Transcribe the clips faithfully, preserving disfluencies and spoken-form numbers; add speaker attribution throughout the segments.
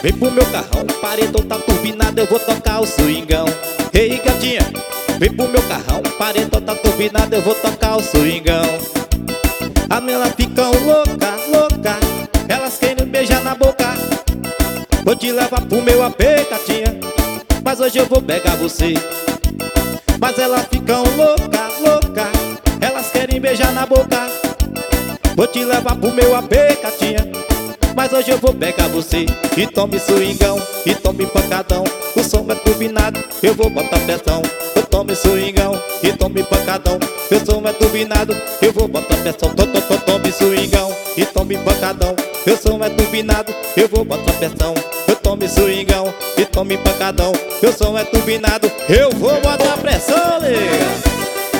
Speaker 1: vem pro meu carrão, paredão tá turbinado, eu vou tocar o swingão. Ei, gatinha, vem pro meu carrão, paredão tá turbinado, eu vou tocar o swingão. As meninas ficam louca, louca, elas querem beijar na boca. Vou te levar pro meu A P, gatinha, mas hoje eu vou pegar você. Mas elas ficam louca, louca, elas querem beijar na boca. Vou te levar pro meu A P, gatinha, mas hoje eu vou pegar você. E tome swingão, e tome pancadão, o som é turbinado, eu vou botar pressão. Eu tome swingão, e tome pancadão, o som é turbinado, eu vou botar pressão. To, to, to, tome swingão, e tome pancadão, o som é turbinado, eu vou botar pressão. Eu tome swingão, e tome pancadão, o som é turbinado, eu vou botar pressão, nega.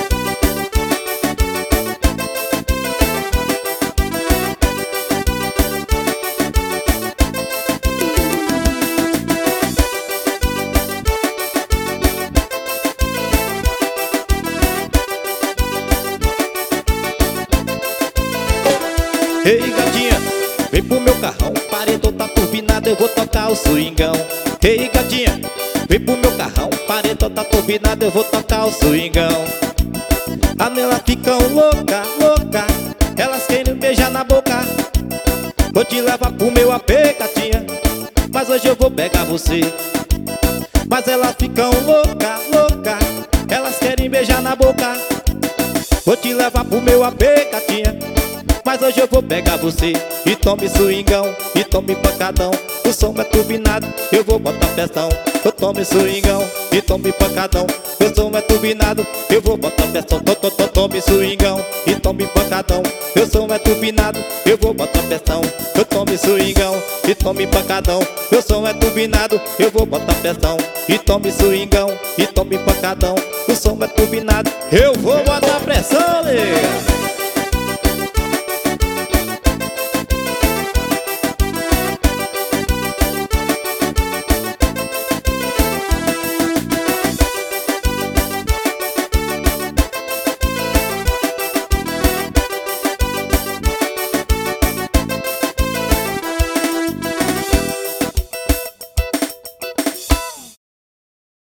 Speaker 1: Ei, gatinha, vem pro meu carrão, paredão tá turbinado, eu vou tocar o swingão. Ei, gatinha, vem pro meu carrão, paredão tá turbinado, eu vou tocar o swingão. As meninas ficam louca, louca, elas querem beijar na boca. Vou te levar pro meu A P, gatinha, mas hoje eu vou pegar você. Mas elas ficam louca, louca, elas querem beijar na boca. Vou te levar pro meu A P, gatinha, mas hoje eu vou pegar você. E tome swingão, e tome pancadão, o som é turbinado, eu vou botar pressão. Eu tome swingão, e tome pancadão, o som é turbinado, eu vou botar pressão. To, to, to, tome swingão, e tome pancadão, o som é turbinado, eu vou botar pressão. Eu tome swingão, e tome pancadão, o som é turbinado, eu vou botar pressão. E tome swingão, e tome pancadão, o som é turbinado, eu vou botar pressão, nega.